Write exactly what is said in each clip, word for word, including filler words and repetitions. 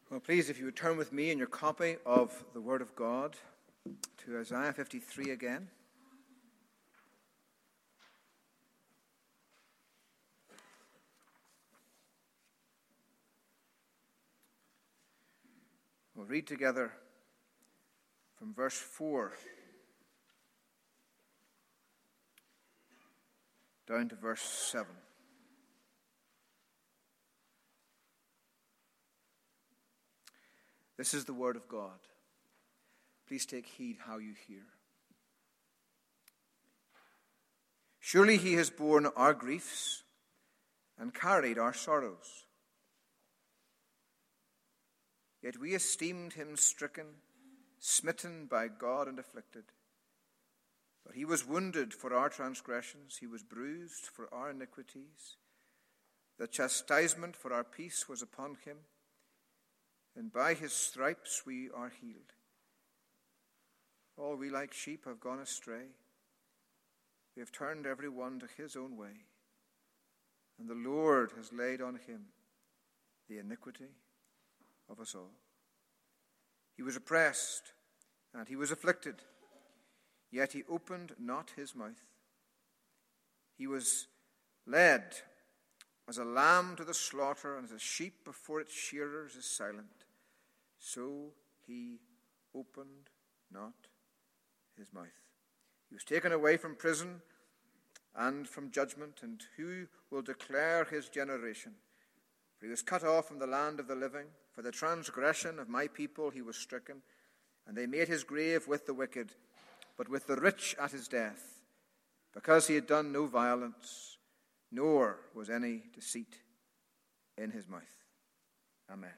Well, please, if you would turn with me in your copy of the Word of God to Isaiah fifty-three again. We'll read together from verse four down to verse seven. This is the word of God. Please take heed how you hear. Surely he has borne our griefs and carried our sorrows. Yet we esteemed him stricken, smitten by God and afflicted. But he was wounded for our transgressions, he was bruised for our iniquities. The chastisement for our peace was upon him, and by his stripes we are healed. All we like sheep have gone astray. We have turned every one to his own way, and the Lord has laid on him the iniquity of us all. He was oppressed, and he was afflicted, yet he opened not his mouth. He was led as a lamb to the slaughter, and as a sheep before its shearers is silent, so he opened not his mouth. He was taken away from prison and from judgment, and who will declare his generation? For he was cut off from the land of the living. For the transgression of my people he was stricken, and they made his grave with the wicked, but with the rich at his death, because he had done no violence, nor was any deceit in his mouth. Amen.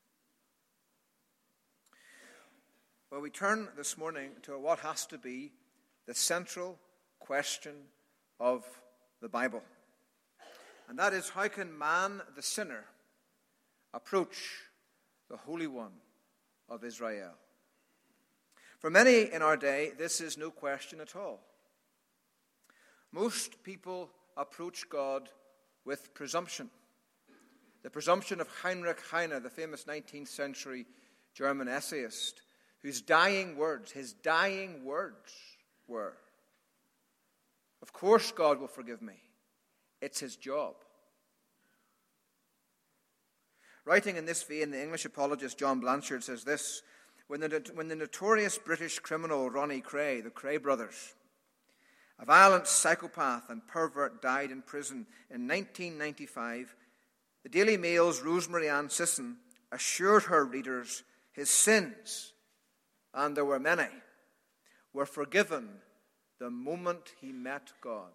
Well, we turn this morning to what has to be the central question of the Bible. And that is, how can man, the sinner, approach the Holy One of Israel? For many in our day, this is no question at all. Most people approach God with presumption. The presumption of Heinrich Heine, the famous nineteenth century German essayist, whose dying words, his dying words were, "Of course God will forgive me. It's his job." Writing in this vein, the English apologist John Blanchard says this: when the, when the notorious British criminal Ronnie Cray, the Cray brothers, a violent psychopath and pervert, died in prison in nineteen ninety-five, the Daily Mail's Rosemary Ann Sisson assured her readers his sins, and there were many, were forgiven the moment he met God.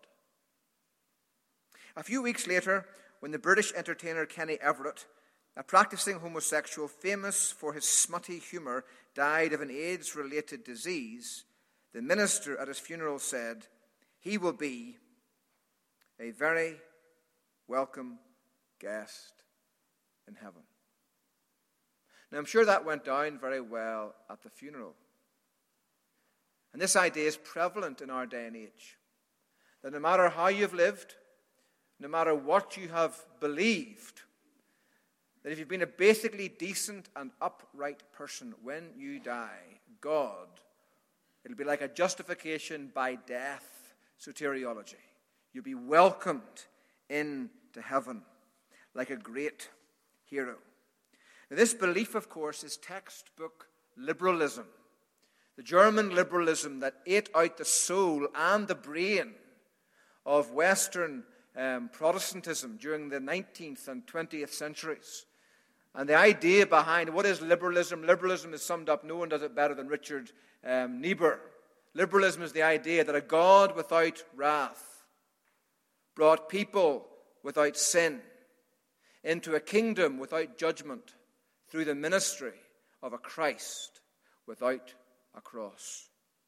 A few weeks later, when the British entertainer Kenny Everett, a practicing homosexual famous for his smutty humour, died of an AIDS-related disease, the minister at his funeral said, "He will be a very welcome guest in heaven." Now, I'm sure that went down very well at the funeral. And this idea is prevalent in our day and age, that no matter how you've lived, no matter what you have believed, that if you've been a basically decent and upright person, when you die, God, it'll be like a justification by death soteriology. You'll be welcomed into heaven like a great hero. Now, this belief, of course, is textbook liberalism. The German liberalism that ate out the soul and the brain of Western um, Protestantism during the nineteenth and twentieth centuries. And the idea behind what is liberalism? Liberalism is summed up, no one does it better than Richard um, Niebuhr. Liberalism is the idea that a God without wrath brought people without sin into a kingdom without judgment through the ministry of a Christ without a cross.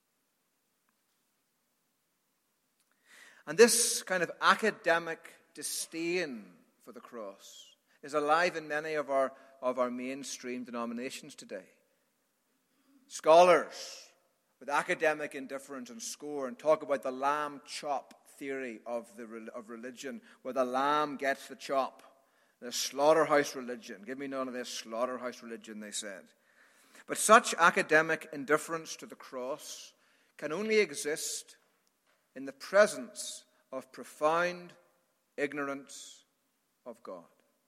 And this kind of academic disdain for the cross is alive in many of our, of our mainstream denominations today. Scholars with academic indifference and scorn talk about the lamb chop theory of, the, of religion, where the lamb gets the chop, The slaughterhouse religion. Give me none of this slaughterhouse religion, they said. But such academic indifference to the cross can only exist in the presence of profound ignorance of God.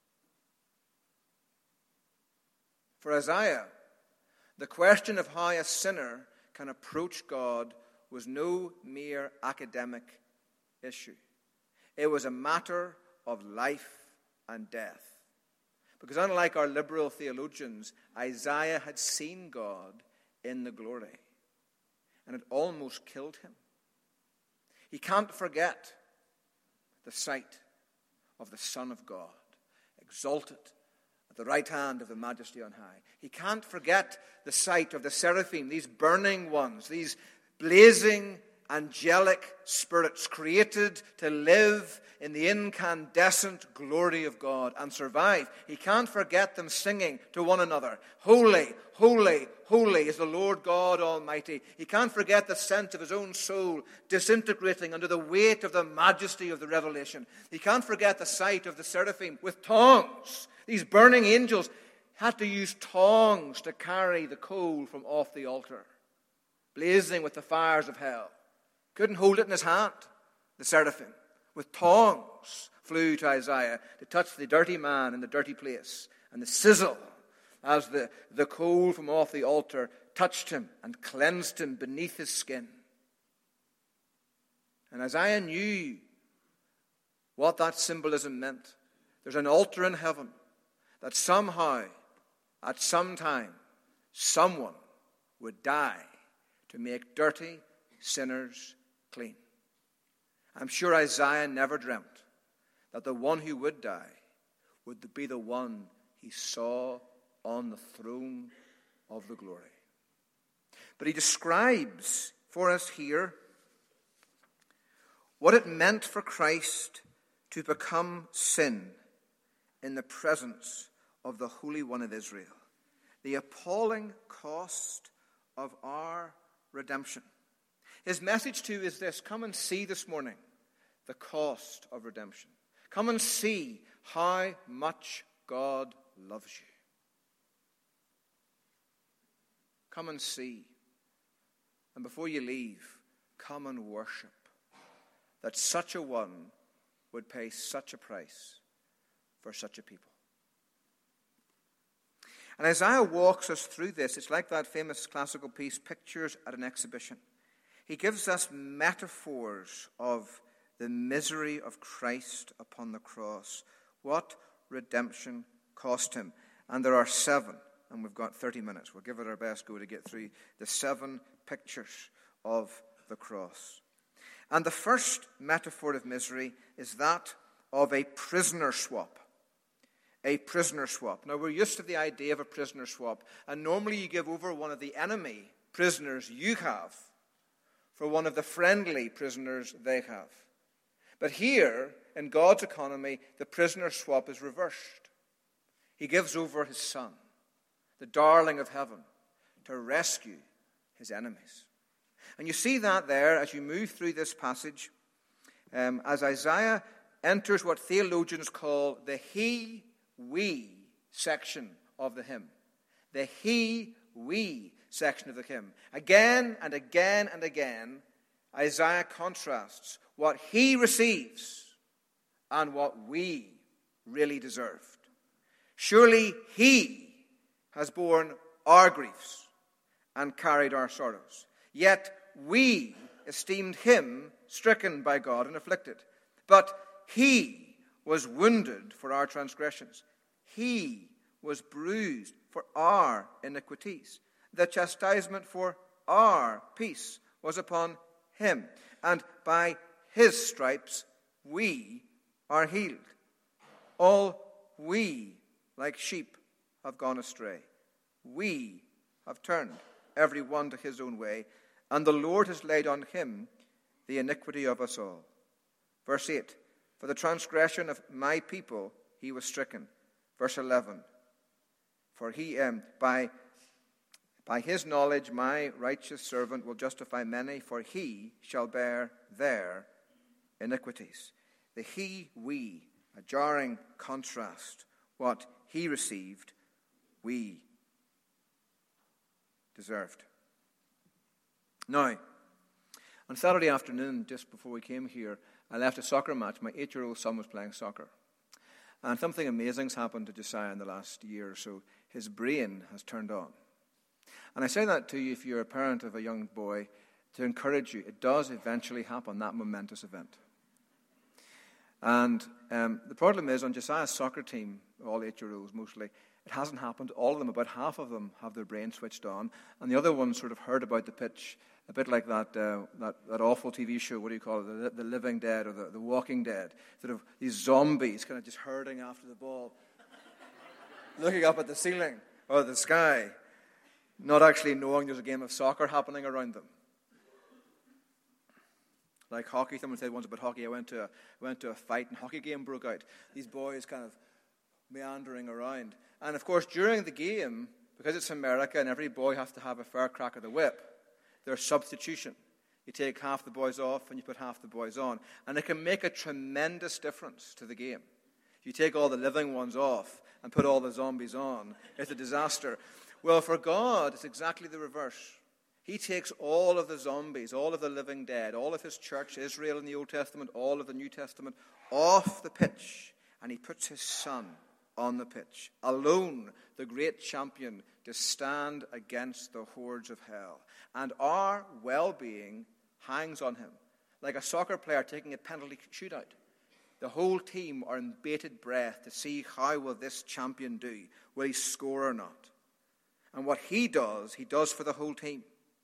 For Isaiah, the question of how a sinner can approach God was no mere academic issue. It was a matter of life and death. Because unlike our liberal theologians, Isaiah had seen God in the glory, and it almost killed him. He can't forget the sight of the Son of God, exalted at the right hand of the Majesty on high. He can't forget the sight of the seraphim, these burning ones, these blazing angelic spirits created to live in the incandescent glory of God and survive. He can't forget them singing to one another, "Holy, holy, holy is the Lord God Almighty." He can't forget the sense of his own soul disintegrating under the weight of the majesty of the revelation. He can't forget the sight of the seraphim with tongs. These burning angels had to use tongs to carry the coal from off the altar, blazing with the fires of hell. Couldn't hold it in his hand, the seraphim. With tongs flew to Isaiah to touch the dirty man in the dirty place. And the sizzle as the, the coal from off the altar touched him and cleansed him beneath his skin. And Isaiah knew what that symbolism meant. There's an altar in heaven that somehow, at some time, someone would die to make dirty sinners clean. I'm sure Isaiah never dreamt that the one who would die would be the one he saw on the throne of the glory. But he describes for us here what it meant for Christ to become sin in the presence of the Holy One of Israel. The appalling cost of our redemption. His message to you is this: come and see this morning the cost of redemption. Come and see how much God loves you. Come and see. And before you leave, come and worship that such a one would pay such a price for such a people. And Isaiah walks us through this. It's like that famous classical piece, Pictures at an Exhibition. He gives us metaphors of the misery of Christ upon the cross, what redemption cost him. And there are seven, and we've got thirty minutes. We'll give it our best go to get through the seven pictures of the cross. And the first metaphor of misery is that of a prisoner swap. A prisoner swap. Now, we're used to the idea of a prisoner swap, and normally you give over one of the enemy prisoners you have for one of the friendly prisoners they have. But here, in God's economy, the prisoner swap is reversed. He gives over his son, the darling of heaven, to rescue his enemies. And you see that there as you move through this passage, um, as Isaiah enters what theologians call the he, we section of the hymn. The he, we section of the hymn. Again and again and again, Isaiah contrasts what he receives and what we really deserved. Surely he has borne our griefs and carried our sorrows. Yet we esteemed him stricken by God and afflicted. But he was wounded for our transgressions. He was bruised for our iniquities. The chastisement for our peace was upon him. And by his stripes we are healed. All we, like sheep, have gone astray. We have turned every one to his own way, and the Lord has laid on him the iniquity of us all. Verse eight, for the transgression of my people he was stricken. Verse eleven, for he, um, by, by his knowledge my righteous servant will justify many, for he shall bear their iniquities. The he, we A jarring contrast. What he received, we deserved. Now, on Saturday afternoon, just before we came here, I left a soccer match. My eight-year-old son was playing soccer. And something amazing's happened to Josiah in the last year or so. His brain has turned on. And I say that to you if you're a parent of a young boy, to encourage you. It does eventually happen, that momentous event. And um, the problem is, on Josiah's soccer team, all eight-year-olds mostly, it hasn't happened. All of them, about half of them, have their brain switched on. And the other ones sort of heard about the pitch, a bit like that uh, that, that awful T V show, what do you call it, the, the Living Dead or the, the Walking Dead. Sort of these zombies kind of just herding after the ball, looking up at the ceiling or the sky, not actually knowing there's a game of soccer happening around them. Like hockey, someone said once about hockey, I went to a, went to a fight and hockey game broke out. These boys kind of meandering around. And of course, during the game, because it's America and every boy has to have a fair crack of the whip, there's substitution. You take half the boys off and you put half the boys on. And it can make a tremendous difference to the game. If you take all the living ones off and put all the zombies on, it's a disaster. Well, for God, it's exactly the reverse. He takes all of the zombies, all of the living dead, all of his church, Israel in the Old Testament, all of the New Testament, off the pitch. And he puts his son on the pitch, alone, the great champion, to stand against the hordes of hell. And our well-being hangs on him, like a soccer player taking a penalty shootout. The whole team are in bated breath to see how will this champion do. Will he score or not? And what he does, he does for the whole team.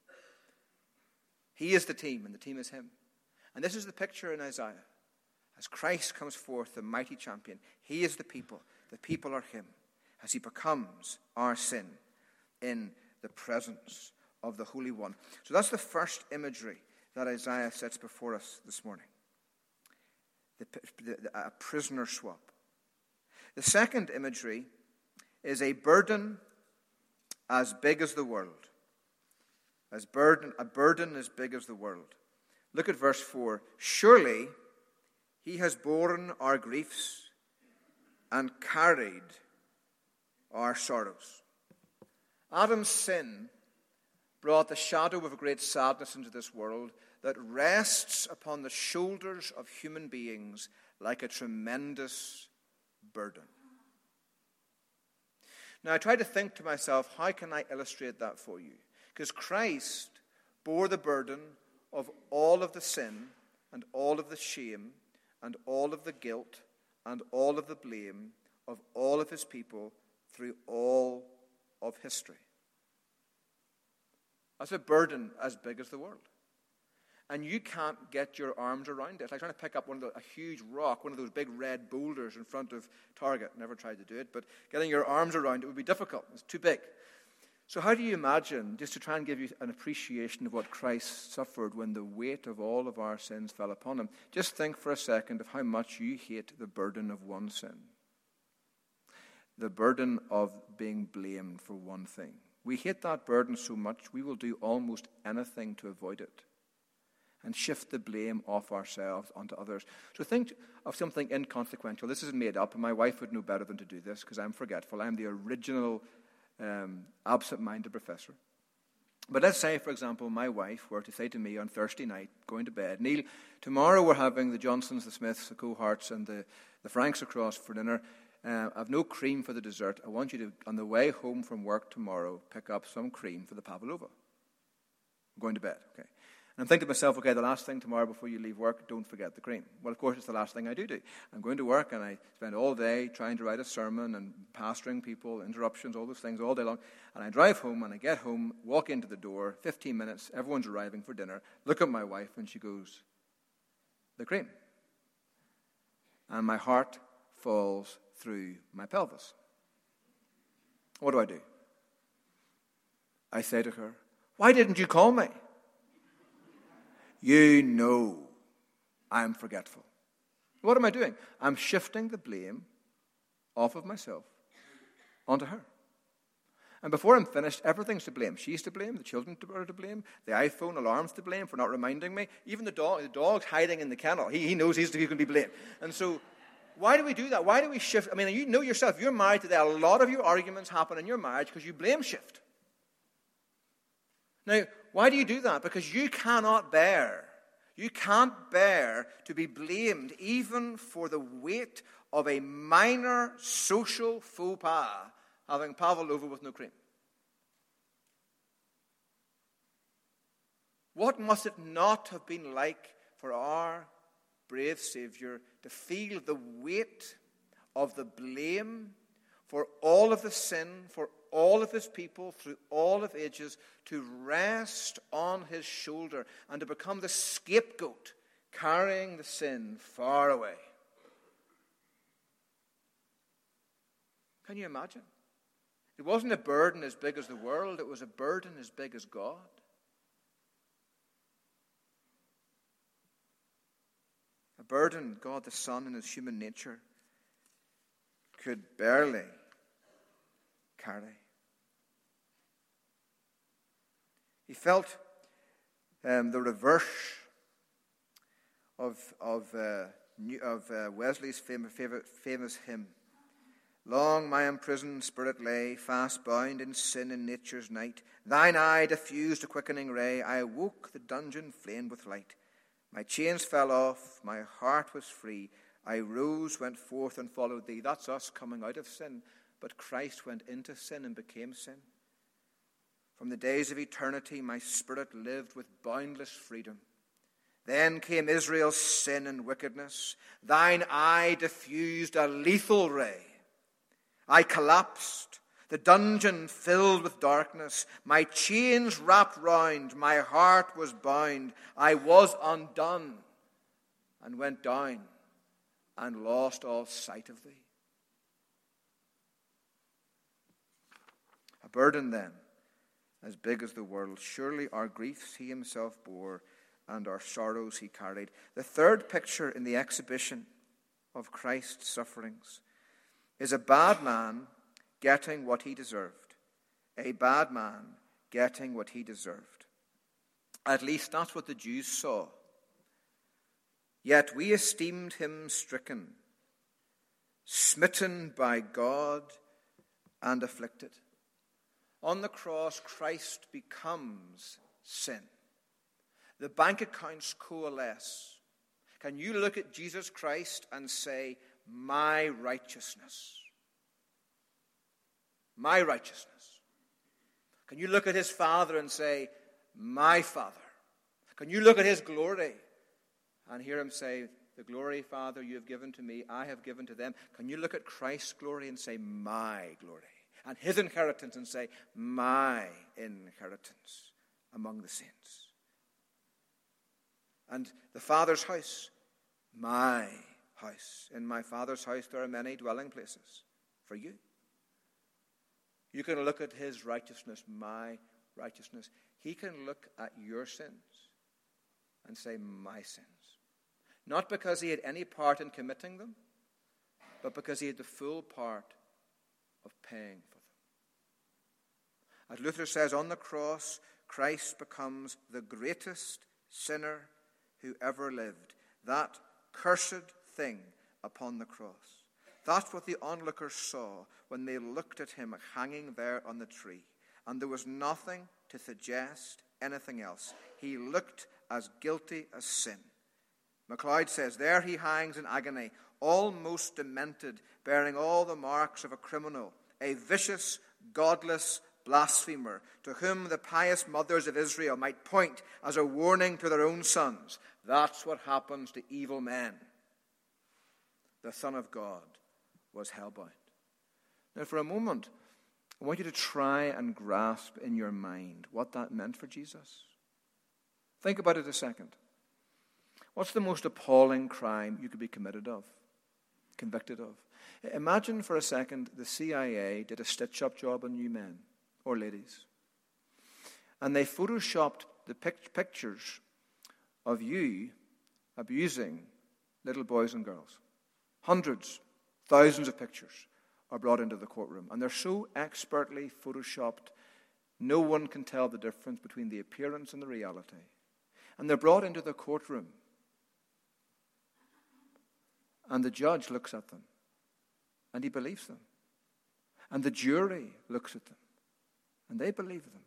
He is the team, and the team is him. And this is the picture in Isaiah. As Christ comes forth, the mighty champion, he is the people. The people are him, as he becomes our sin in the presence of the Holy One. So that's the first imagery that Isaiah sets before us this morning. The, the, the, a prisoner swap. The second imagery is a burden as big as the world. As burden, a burden as big as the world. Look at verse four. Surely he has borne our griefs and carried our sorrows. Adam's sin brought the shadow of a great sadness into this world that rests upon the shoulders of human beings like a tremendous burden. Now, I try to think to myself, how can I illustrate that for you? Because Christ bore the burden of all of the sin and all of the shame and all of the guilt and all of the blame of all of his people through all of history. That's a burden as big as the world. And you can't get your arms around it. It's like trying to pick up one of the, a huge rock, one of those big red boulders in front of Target. Never tried to do it, but getting your arms around it would be difficult. It's too big. So how do you imagine, just to try and give you an appreciation of what Christ suffered when the weight of all of our sins fell upon him, just think for a second of how much you hate the burden of one sin. The burden of being blamed for one thing. We hate that burden so much, we will do almost anything to avoid it and shift the blame off ourselves onto others. So think of something inconsequential. This isn't made up, and my wife would know better than to do this because I'm forgetful. I'm the original um, absent-minded professor. But let's say, for example, my wife were to say to me on Thursday night, going to bed, Neil, tomorrow we're having the Johnsons, the Smiths, the Coharts, and the, the Franks across for dinner. Uh, I've no cream for the dessert. I want you to, on the way home from work tomorrow, pick up some cream for the pavlova. I'm going to bed, okay. And I'm thinking to myself, okay, the last thing tomorrow before you leave work, don't forget the cream. Well, of course, it's the last thing I do do. I'm going to work and I spend all day trying to write a sermon and pastoring people, interruptions, all those things all day long. And I drive home and I get home, walk into the door, fifteen minutes, everyone's arriving for dinner, look at my wife and she goes, the cream. And my heart falls through my pelvis. What do I do? I say to her, why didn't you call me? You know I'm forgetful. What am I doing? I'm shifting the blame off of myself onto her. And before I'm finished, everything's to blame. She's to blame, the children are to blame, the iPhone alarm's to blame for not reminding me. Even the dog, the dog's hiding in the kennel. He, he knows he's, he's going to be blamed. And so why do we do that? Why do we shift? I mean, you know yourself, you're married today. A lot of your arguments happen in your marriage because you blame shift. Now, why do you do that? Because you cannot bear, you can't bear to be blamed even for the weight of a minor social faux pas, having pavlova with no cream. What must it not have been like for our brave Savior to feel the weight of the blame for all of the sin, for all of his people, through all of ages, to rest on his shoulder and to become the scapegoat, carrying the sin far away. Can you imagine? It wasn't a burden as big as the world, it was a burden as big as God. A burden God the Son in his human nature could barely carry. He felt um, the reverse of, of, uh, of uh, Wesley's famous, favorite, famous hymn. Long my imprisoned spirit lay, fast bound in sin in nature's night. Thine eye diffused a quickening ray. I awoke, the dungeon flamed with light. My chains fell off, my heart was free. I rose, went forth, and followed thee. That's us coming out of sin. But Christ went into sin and became sin. From the days of eternity, my spirit lived with boundless freedom. Then came Israel's sin and wickedness. Thine eye diffused a lethal ray. I collapsed, the dungeon filled with darkness. My chains wrapped round, my heart was bound. I was undone and went down and lost all sight of thee. A burden then, as big as the world. Surely our griefs he himself bore, and our sorrows he carried. The third picture in the exhibition of Christ's sufferings is a bad man getting what he deserved. A bad man getting what he deserved. At least that's what the Jews saw. Yet we esteemed him stricken, smitten by God, and afflicted. On the cross, Christ becomes sin. The bank accounts coalesce. Can you look at Jesus Christ and say, my righteousness? My righteousness. Can you look at his Father and say, my Father? Can you look at his glory and hear him say, the glory, Father, you have given to me, I have given to them? Can you look at Christ's glory and say, my glory? And his inheritance and say, my inheritance among the saints. And the Father's house, my house. In my Father's house there are many dwelling places for you. You can look at his righteousness, my righteousness. He can look at your sins and say, my sins. Not because he had any part in committing them, but because he had the full part of paying for them. As Luther says, on the cross, Christ becomes the greatest sinner who ever lived. That cursed thing upon the cross. That's what the onlookers saw when they looked at him hanging there on the tree. And there was nothing to suggest anything else. He looked as guilty as sin. MacLeod says, there he hangs in agony, almost demented, bearing all the marks of a criminal, a vicious, godless blasphemer, to whom the pious mothers of Israel might point as a warning to their own sons. That's what happens to evil men. The Son of God was hellbound. Now, for a moment, I want you to try and grasp in your mind what that meant for Jesus. Think about it a second. What's the most appalling crime you could be committed of, convicted of? Imagine for a second the C I A did a stitch-up job on you men or ladies. And they photoshopped the pic- pictures of you abusing little boys and girls. Hundreds, thousands of pictures are brought into the courtroom. And they're so expertly photoshopped, no one can tell the difference between the appearance and the reality. And they're brought into the courtroom. And the judge looks at them, and he believes them. And the jury looks at them, and they believe them.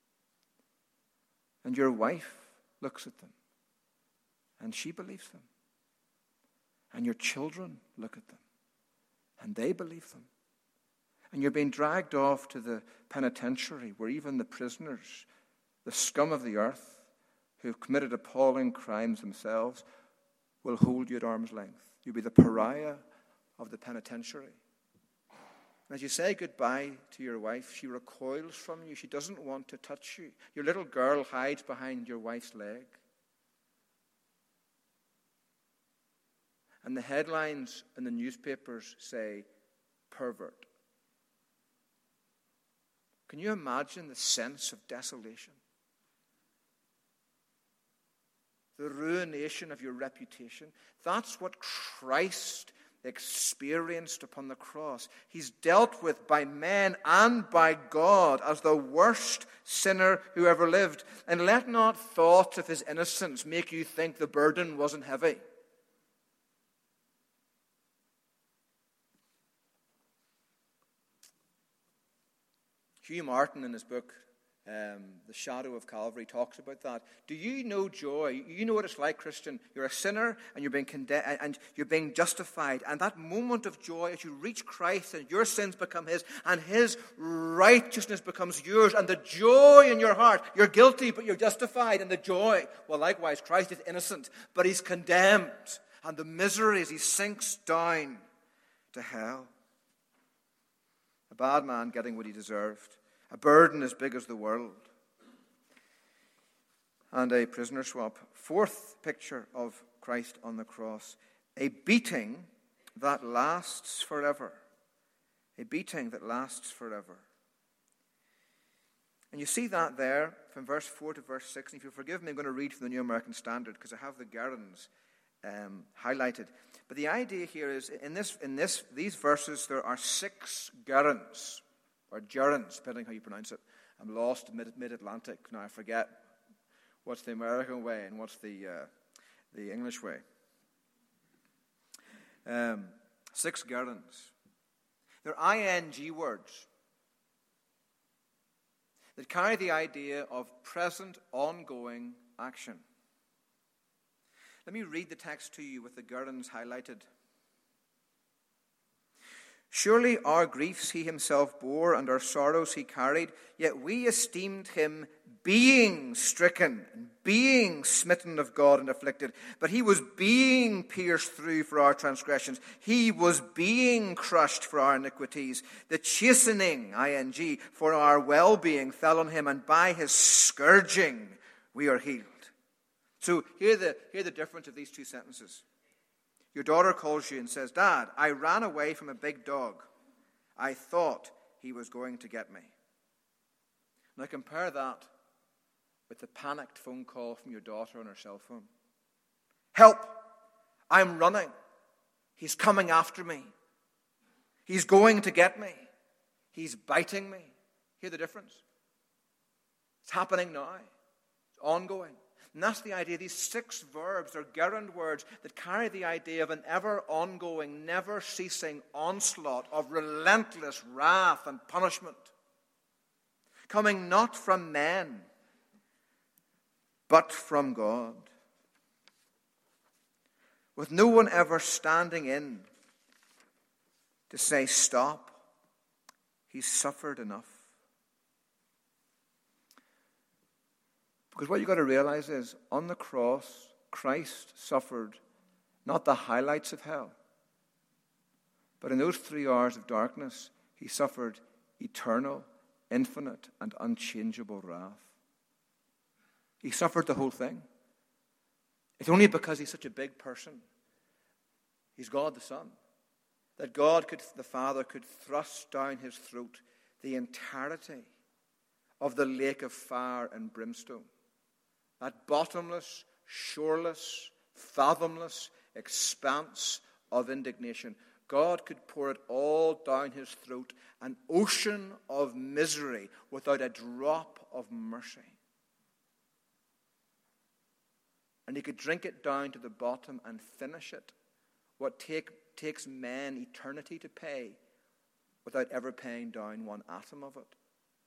And your wife looks at them, and she believes them. And your children look at them, and they believe them. And you're being dragged off to the penitentiary where even the prisoners, the scum of the earth, who have committed appalling crimes themselves, will hold you at arm's length. You'll be the pariah of the penitentiary. As you say goodbye to your wife, she recoils from you. She doesn't want to touch you. Your little girl hides behind your wife's leg. And the headlines in the newspapers say, pervert. Can you imagine the sense of desolation? The ruination of your reputation. That's what Christ experienced upon the cross. He's dealt with by men and by God as the worst sinner who ever lived. And let not thoughts of his innocence make you think the burden wasn't heavy. Hugh Martin, in his book, um, The Shadow of Calvary, talks about that. Do you know joy? You know what it's like, Christian. You're a sinner, and you're being condemned, and you're being justified. And that moment of joy, as you reach Christ, and your sins become his, and his righteousness becomes yours, and the joy in your heart. You're guilty, but you're justified, and the joy. Well, likewise, Christ is innocent, but he's condemned, and the misery as he sinks down to hell. A bad man getting what he deserved. A burden as big as the world. And a prisoner swap. Fourth picture of Christ on the cross. A beating that lasts forever. A beating that lasts forever. And you see that there from verse four to verse six. And if you'll forgive me, I'm going to read from the New American Standard because I have the gerunds um, highlighted. But the idea here is, in this, in this, these verses, there are six gerunds, or gerunds, depending how you pronounce it. I'm lost in mid- mid-Atlantic. Now I forget what's the American way and what's the uh, the English way. Um, six gerunds. They're ing words that carry the idea of present, ongoing action. Let me read the text to you with the gerunds highlighted. Surely our griefs he himself bore, and our sorrows he carried, yet we esteemed him being stricken, being smitten of God and afflicted. But he was being pierced through for our transgressions. He was being crushed for our iniquities. The chastening, ing, for our well-being fell on him, and by his scourging we are healed. So hear the, hear the difference of these two sentences. Your daughter calls you and says, Dad, I ran away from a big dog. I thought he was going to get me. Now compare that with the panicked phone call from your daughter on her cell phone. Help! I'm running. He's coming after me. He's going to get me. He's biting me. Hear the difference? It's happening now. It's ongoing. And that's the idea. These six verbs are gerund words that carry the idea of an ever-ongoing, never-ceasing onslaught of relentless wrath and punishment, coming not from men, but from God, with no one ever standing in to say, stop, he's suffered enough. Because what you've got to realize is, on the cross, Christ suffered not the highlights of hell, but in those three hours of darkness, he suffered eternal, infinite, and unchangeable wrath. He suffered the whole thing. It's only because he's such a big person, he's God the Son, that God, could, the Father, could thrust down his throat the entirety of the lake of fire and brimstone. That bottomless, shoreless, fathomless expanse of indignation. God could pour it all down his throat, an ocean of misery without a drop of mercy. And he could drink it down to the bottom and finish it what take, takes men eternity to pay without ever paying down one atom of it.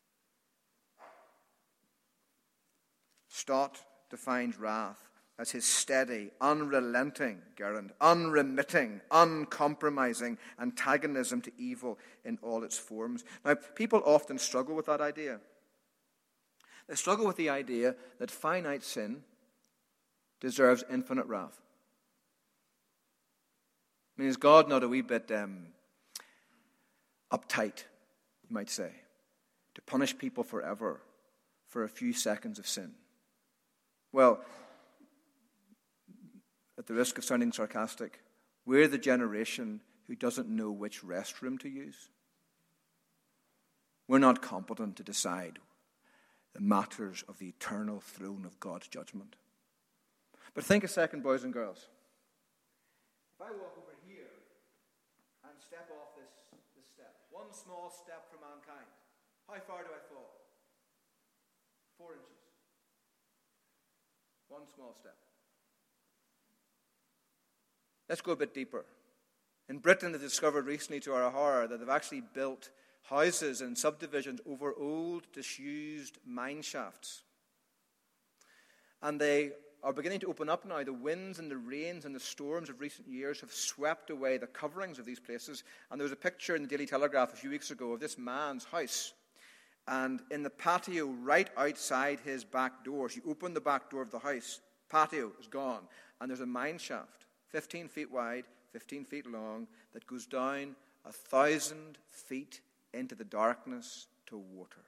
Stott defines wrath as his steady, unrelenting, Gerund, unremitting, uncompromising antagonism to evil in all its forms. Now, people often struggle with that idea. They struggle with the idea that finite sin deserves infinite wrath. I mean, is God not a wee bit um, uptight, you might say, to punish people forever for a few seconds of sin? Well, at the risk of sounding sarcastic, we're the generation who doesn't know which restroom to use. We're not competent to decide the matters of the eternal throne of God's judgment. But think a second, boys and girls. If I walk over here and step off this, this step, one small step for mankind, how far do I fall? Four inches. One small step. Let's go a bit deeper. In Britain, they've discovered recently, to our horror, that they've actually built houses and subdivisions over old, disused mine shafts. And they are beginning to open up now. The winds and the rains and the storms of recent years have swept away the coverings of these places. And there was a picture in the Daily Telegraph a few weeks ago of this man's house. And in the patio right outside his back doors, you open the back door of the house, patio is gone, and there's a mine shaft, fifteen feet wide, fifteen feet long, that goes down a thousand feet into the darkness to water.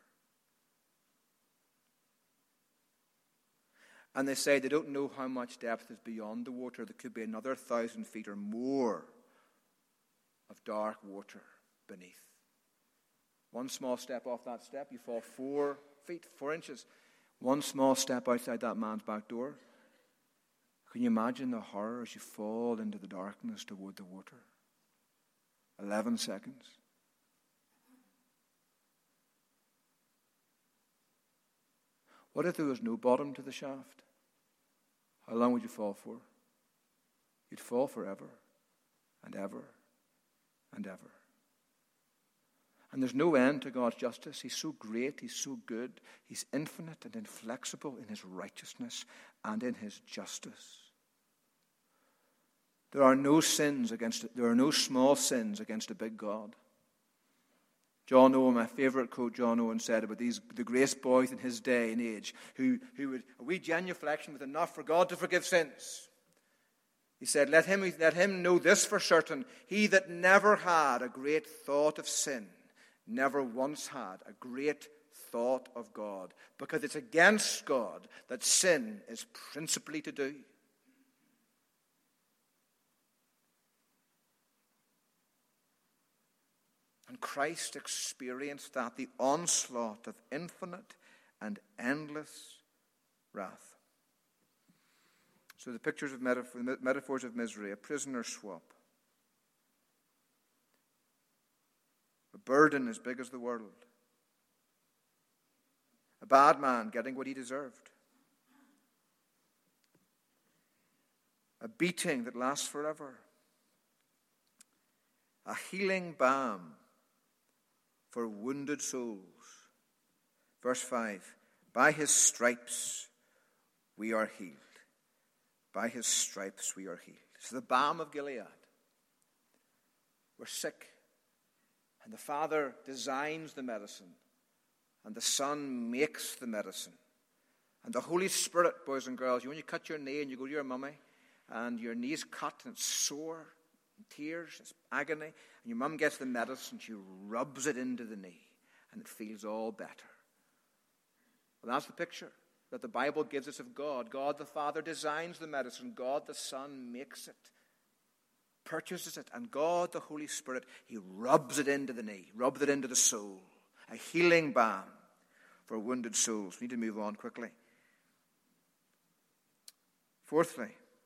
And they say they don't know how much depth is beyond the water. There could be another thousand feet or more of dark water beneath. One small step off that step, you fall four feet, four inches. One small step outside that man's back door. Can you imagine the horror as you fall into the darkness toward the water? Eleven seconds. What if there was no bottom to the shaft? How long would you fall for? You'd fall forever and ever and ever. And there's no end to God's justice. He's so great, he's so good, he's infinite and inflexible in his righteousness and in his justice. There are no sins against, there are no small sins against a big God. John Owen, my favorite quote John Owen said about these the grace boys in his day and age who, who would, a wee genuflection was enough for God to forgive sins. He said, let him, let him know this for certain, he that never had a great thought of sin, never once had a great thought of God, because it's against God that sin is principally to do. And Christ experienced that, the onslaught of infinite and endless wrath. So the pictures of metaphor, metaphors of misery, a prisoner swap, a burden as big as the world, a bad man getting what he deserved, a beating that lasts forever, a healing balm for wounded souls. Verse five, by his stripes we are healed. By his stripes we are healed. It's the balm of Gilead. We're sick. And the Father designs the medicine. And the Son makes the medicine. And the Holy Spirit, boys and girls, you when you cut your knee and you go to your mummy, and your knee's cut and it's sore, and tears, it's agony, and your mum gets the medicine, she rubs it into the knee, and it feels all better. Well, that's the picture that the Bible gives us of God. God the Father designs the medicine. God the Son makes it, purchases it, and God the Holy Spirit, he rubs it into the knee, rubs it into the soul. A healing balm for wounded souls. We need to move on quickly. Fourthly,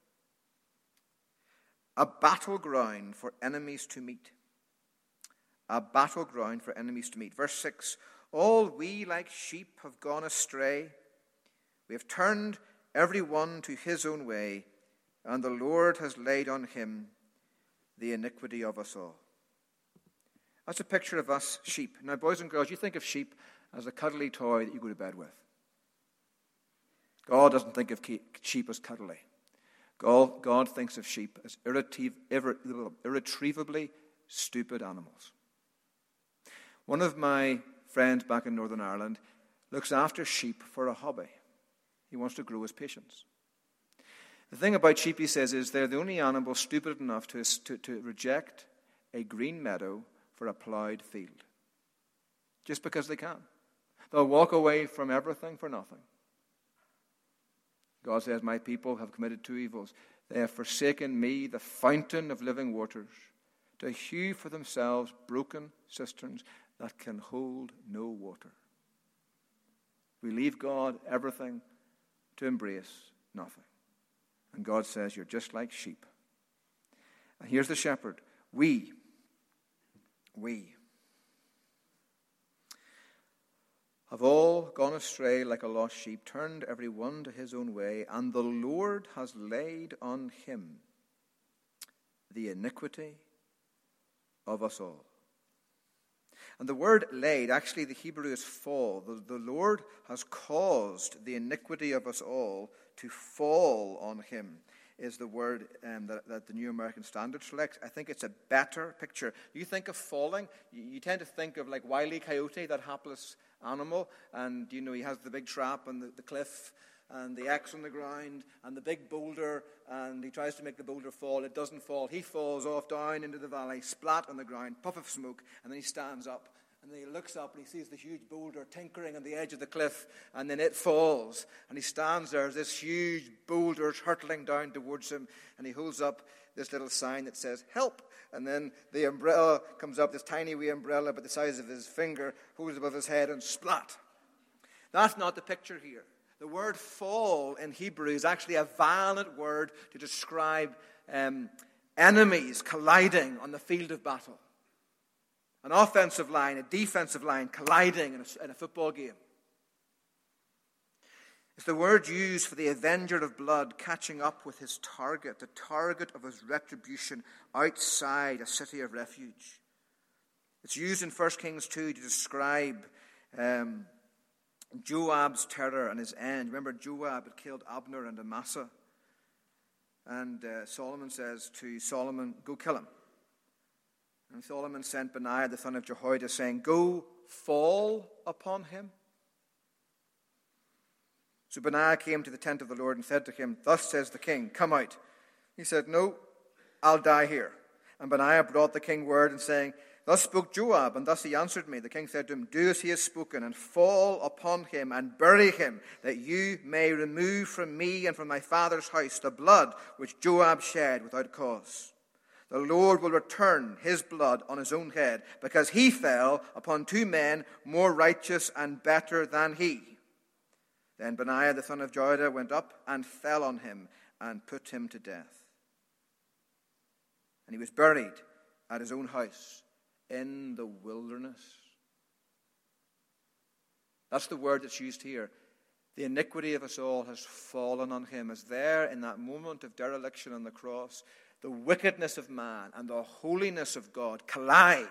a battleground for enemies to meet. A battleground for enemies to meet. Verse six, all we like sheep have gone astray. We have turned every one to his own way, and the Lord has laid on him the iniquity of us all. That's a picture of us sheep. Now, boys and girls, you think of sheep as a cuddly toy that you go to bed with. God doesn't think of sheep as cuddly. God, God thinks of sheep as irretrieve, irre, irretrievably stupid animals. One of my friends back in Northern Ireland looks after sheep for a hobby. He wants to grow his patience. The thing about sheep, he says, is they're the only animal stupid enough to, to, to reject a green meadow for a ploughed field. Just because they can. They'll walk away from everything for nothing. God says, my people have committed two evils. They have forsaken me, the fountain of living waters, to hew for themselves broken cisterns that can hold no water. We leave God everything to embrace nothing. And God says, you're just like sheep. And here's the shepherd. We, we have all gone astray like a lost sheep, turned every one to his own way, and the Lord has laid on him the iniquity of us all. And the word laid, actually the Hebrew is fall. The, the Lord has caused the iniquity of us all to fall on him, is the word um, that, that the New American Standard selects. I think it's a better picture. You think of falling, you, you tend to think of like Wile E. Coyote, that hapless animal, and you know he has the big trap and the, the cliff and the X on the ground and the big boulder, and he tries to make the boulder fall. It doesn't fall. He falls off down into the valley, splat on the ground, puff of smoke, and then he stands up. And then he looks up and he sees the huge boulder tinkering on the edge of the cliff, and then it falls. And he stands there as this huge boulder hurtling down towards him, and he holds up this little sign that says, help. And then the umbrella comes up, this tiny wee umbrella about the size of his finger, holds above his head, and splat. That's not the picture here. The word fall in Hebrew is actually a violent word to describe um, enemies colliding on the field of battle. An offensive line, a defensive line colliding in a, in a football game. It's the word used for the avenger of blood catching up with his target, the target of his retribution outside a city of refuge. It's used in First Kings two to describe um, Joab's terror and his end. Remember, Joab had killed Abner and Amasa. And uh, Solomon says to Solomon, go kill him. And Solomon sent Benaiah the son of Jehoiada, saying, go fall upon him. So Benaiah came to the tent of the Lord and said to him, thus says the king, come out. He said, no, I'll die here. And Benaiah brought the king word and saying, thus spoke Joab, and thus he answered me. The king said to him, do as he has spoken, and fall upon him and bury him, that you may remove from me and from my father's house the blood which Joab shed without cause. The Lord will return his blood on his own head, because he fell upon two men more righteous and better than he. Then Benaiah the son of Jehoiada went up and fell on him and put him to death. And he was buried at his own house in the wilderness. That's the word that's used here. The iniquity of us all has fallen on him, as there in that moment of dereliction on the cross, the wickedness of man and the holiness of God collide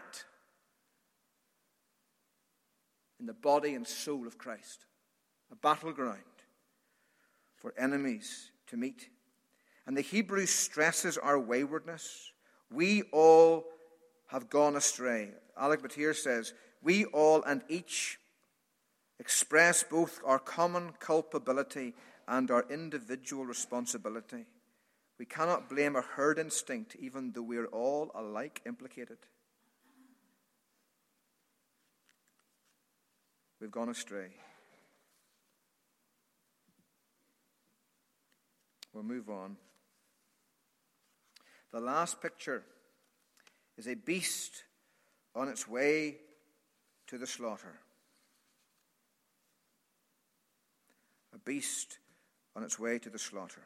in the body and soul of Christ. A battleground for enemies to meet. And the Hebrew stresses our waywardness. We all have gone astray. Alec Batir says, we all and each express both our common culpability and our individual responsibility. We cannot blame a herd instinct, even though we are all alike implicated. We've gone astray. We'll move on. The last picture is a beast on its way to the slaughter. A beast on its way to the slaughter.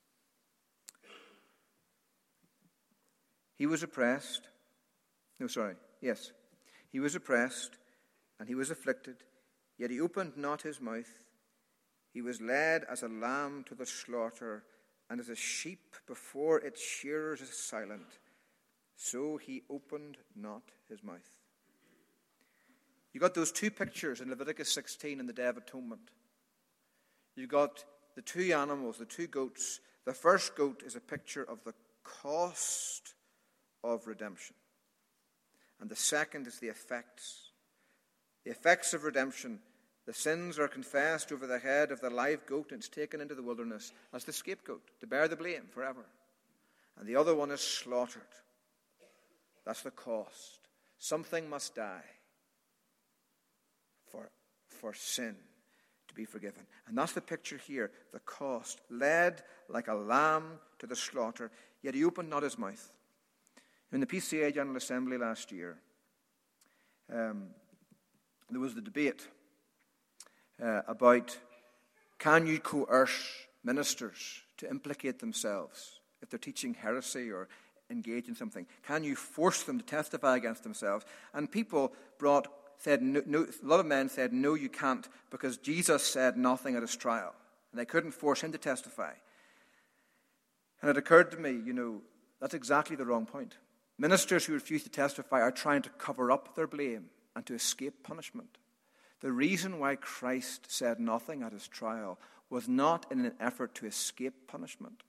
He was oppressed. No, sorry. Yes. He was oppressed and he was afflicted, yet he opened not his mouth. He was led as a lamb to the slaughter, and as a sheep before its shearers is silent, so he opened not his mouth. You got those two pictures in Leviticus sixteen in the Day of Atonement. You got the two animals, the two goats. The first goat is a picture of the cost of redemption. And the second is the effects. The effects of redemption. The sins are confessed over the head of the live goat, and it's taken into the wilderness as the scapegoat to bear the blame forever. And the other one is slaughtered. That's the cost. Something must die for, for sin to be forgiven. And that's the picture here. The cost. Led like a lamb to the slaughter, yet he opened not his mouth. In the P C A General Assembly last year, um, there was the debate uh, about, can you coerce ministers to implicate themselves if they're teaching heresy or engage in something? Can you force them to testify against themselves? And people brought said no, no, a lot of men said, no, you can't, because Jesus said nothing at his trial, and they couldn't force him to testify. And it occurred to me, you know, that's exactly the wrong point. Ministers who refuse to testify are trying to cover up their blame and to escape punishment. The reason why Christ said nothing at his trial was not in an effort to escape punishment,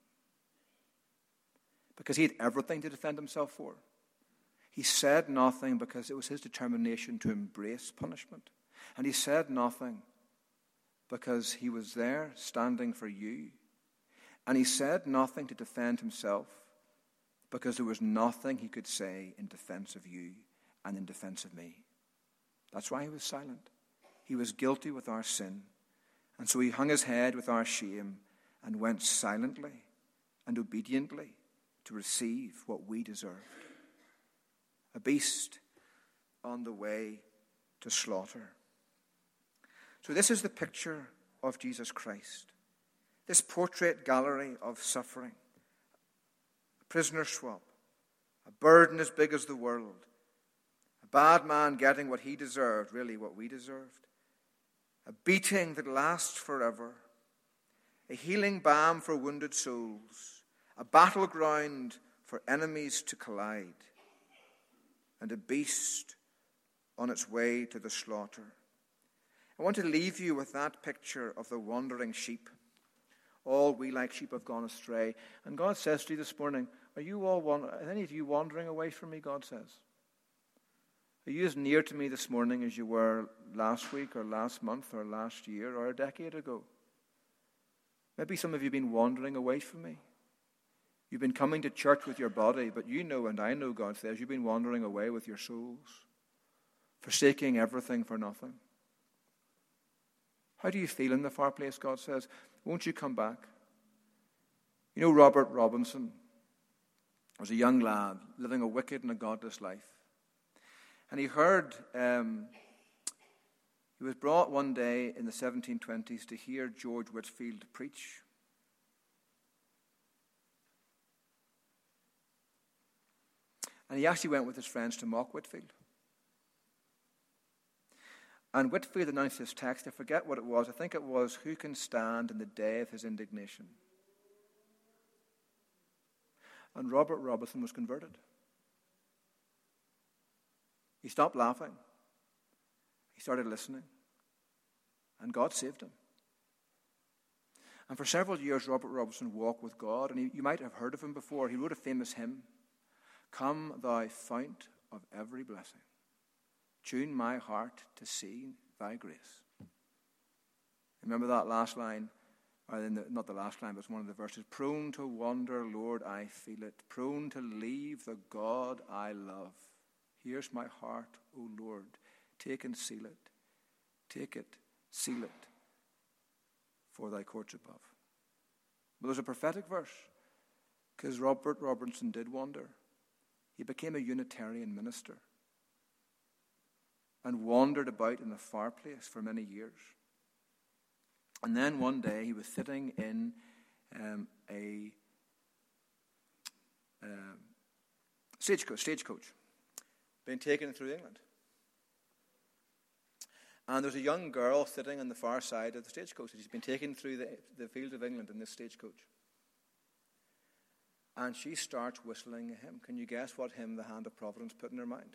because he had everything to defend himself for. He said nothing because it was his determination to embrace punishment. And he said nothing because he was there standing for you. And he said nothing to defend himself because there was nothing he could say in defense of you and in defense of me. That's why he was silent. He was guilty with our sin. And so he hung his head with our shame and went silently and obediently to receive what we deserved. A beast on the way to slaughter. So this is the picture of Jesus Christ. This portrait gallery of suffering. A prisoner swap. A burden as big as the world. A bad man getting what he deserved, really what we deserved. A beating that lasts forever. A healing balm for wounded souls. A battleground for enemies to collide. And a beast on its way to the slaughter. I want to leave you with that picture of the wandering sheep. All we like sheep have gone astray. And God says to you this morning, are you all wandering? Are any of you wandering away from me, God says? Are you as near to me this morning as you were last week or last month or last year or a decade ago? Maybe some of you have been wandering away from me. You've been coming to church with your body, but you know and I know, God says, you've been wandering away with your souls, forsaking everything for nothing. How do you feel in the far place, God says? Won't you come back? You know, Robert Robinson was a young lad living a wicked and a godless life. And he heard, um, he was brought one day in the seventeen twenties to hear George Whitefield preach. And he actually went with his friends to mock Whitefield. And Whitefield announced this text. I forget what it was. I think it was, who can stand in the day of his indignation? And Robert Robinson was converted. He stopped laughing. He started listening. And God saved him. And for several years, Robert Robinson walked with God. And he, you might have heard of him before. He wrote a famous hymn. Come, thou fount of every blessing. Tune my heart to see thy grace. Remember that last line? Or the, not the last line, but it's one of the verses. Prone to wander, Lord, I feel it. Prone to leave the God I love. Here's my heart, O Lord. Take and seal it. Take it, seal it for thy courts above. But there's a prophetic verse, because Robert Robertson did wander. He became a Unitarian minister and wandered about in the far place for many years. And then one day he was sitting in um, a um, stagecoach, stagecoach, being taken through England. And there's a young girl sitting on the far side of the stagecoach. She's been taken through the, the fields of England in this stagecoach. And she starts whistling a hymn. Can you guess what hymn the hand of providence put in her mind?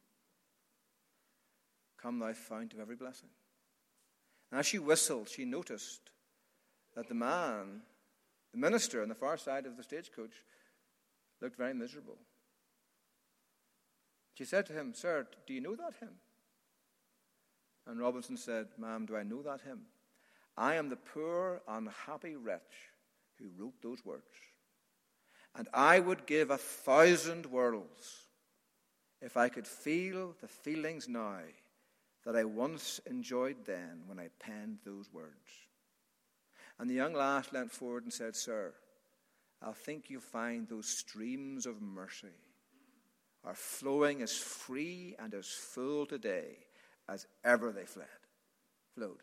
Come thou fount of every blessing. And as she whistled, she noticed that the man, the minister on the far side of the stagecoach, looked very miserable. She said to him, Sir, do you know that hymn? And Robinson said, Ma'am, do I know that hymn? I am the poor, unhappy wretch who wrote those words. And I would give a thousand worlds if I could feel the feelings now that I once enjoyed then when I penned those words. And the young lass leant forward and said, Sir, I think you'll find those streams of mercy are flowing as free and as full today as ever they fled, flowed.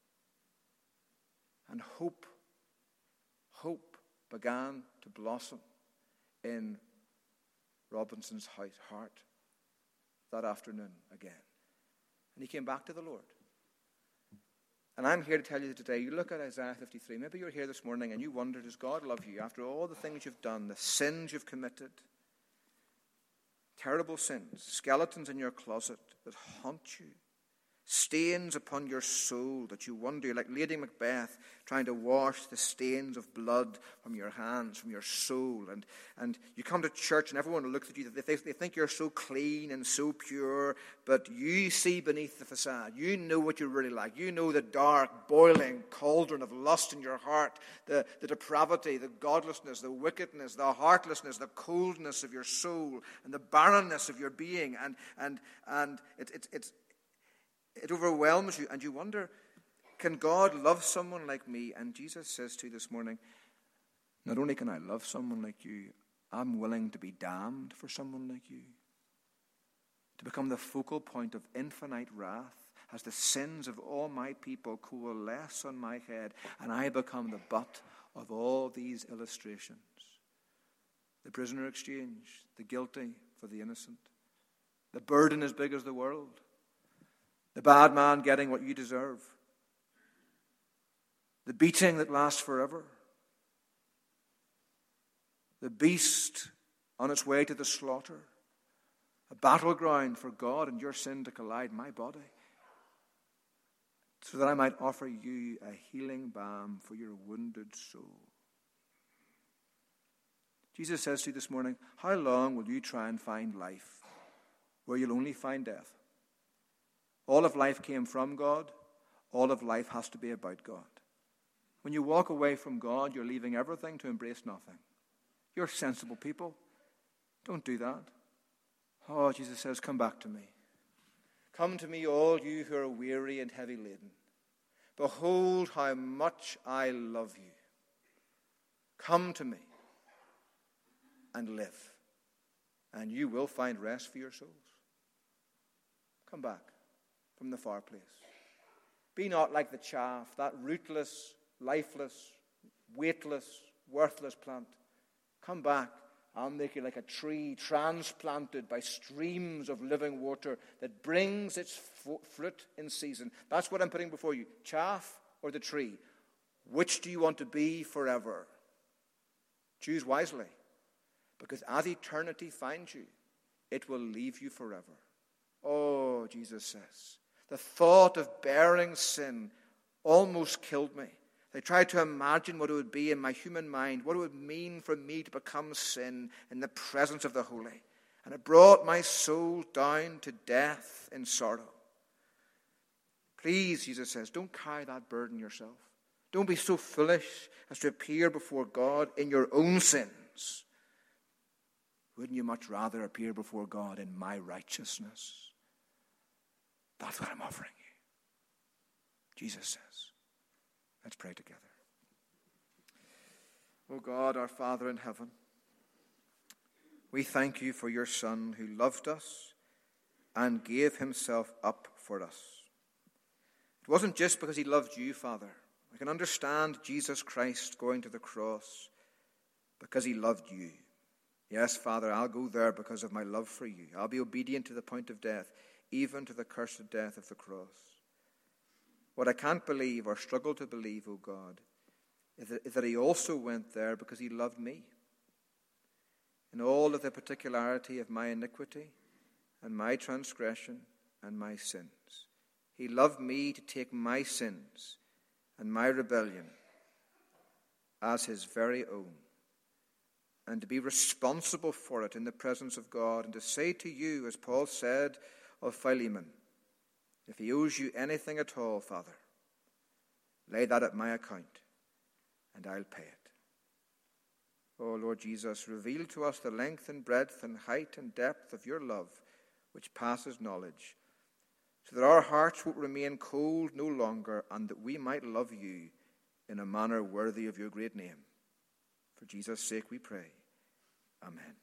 And hope, hope began to blossom in Robinson's heart that afternoon again. And he came back to the Lord. And I'm here to tell you today, you look at Isaiah fifty-three, maybe you're here this morning and you wonder, does God love you after all the things you've done, the sins you've committed, terrible sins, skeletons in your closet that haunt you, stains upon your soul that you wonder, like Lady Macbeth, trying to wash the stains of blood from your hands, from your soul. And, and you come to church and everyone looks at you. They, they think you're so clean and so pure, but you see beneath the facade. You know what you're really like. You know the dark, boiling cauldron of lust in your heart, the, the depravity, the godlessness, the wickedness, the heartlessness, the coldness of your soul, and the barrenness of your being. And, and, and it, it, it's It overwhelms you, and you wonder, can God love someone like me? And Jesus says to you this morning, not only can I love someone like you, I'm willing to be damned for someone like you. To become the focal point of infinite wrath as the sins of all my people coalesce on my head, and I become the butt of all these illustrations. The prisoner exchange, the guilty for the innocent, the burden as big as the world, the bad man getting what you deserve, the beating that lasts forever, the beast on its way to the slaughter, a battleground for God and your sin to collide, my body, so that I might offer you a healing balm for your wounded soul. Jesus says to you this morning, how long will you try and find life where you'll only find death? All of life came from God. All of life has to be about God. When you walk away from God, you're leaving everything to embrace nothing. You're sensible people. Don't do that. Oh, Jesus says, come back to me. Come to me, all you who are weary and heavy laden. Behold how much I love you. Come to me and live, and you will find rest for your souls. Come back from the far place. Be not like the chaff, that rootless, lifeless, weightless, worthless plant. Come back. I'll make you like a tree transplanted by streams of living water that brings its fruit in season. That's what I'm putting before you. Chaff or the tree? Which do you want to be forever? Choose wisely. Because as eternity finds you, it will leave you forever. Oh, Jesus says, the thought of bearing sin almost killed me. I tried to imagine what it would be in my human mind, what it would mean for me to become sin in the presence of the holy. And it brought my soul down to death in sorrow. Please, Jesus says, don't carry that burden yourself. Don't be so foolish as to appear before God in your own sins. Wouldn't you much rather appear before God in my righteousness? That's what I'm offering you. Jesus says. Let's pray together. O God, our Father in heaven, we thank you for your Son who loved us and gave himself up for us. It wasn't just because he loved you, Father. I can understand Jesus Christ going to the cross because he loved you. Yes, Father, I'll go there because of my love for you. I'll be obedient to the point of death, even to the cursed death of the cross. What I can't believe or struggle to believe, O God, is that, is that he also went there because he loved me. in all of the particularity of my iniquity and my transgression and my sins. He loved me to take my sins and my rebellion as his very own, and to be responsible for it in the presence of God, and to say to you, as Paul said of Philemon, if he owes you anything at all, Father, lay that at my account, and I'll pay it. Oh, Lord Jesus, reveal to us the length and breadth and height and depth of your love, which passes knowledge, so that our hearts would remain cold no longer, and that we might love you in a manner worthy of your great name. For Jesus' sake we pray. Amen.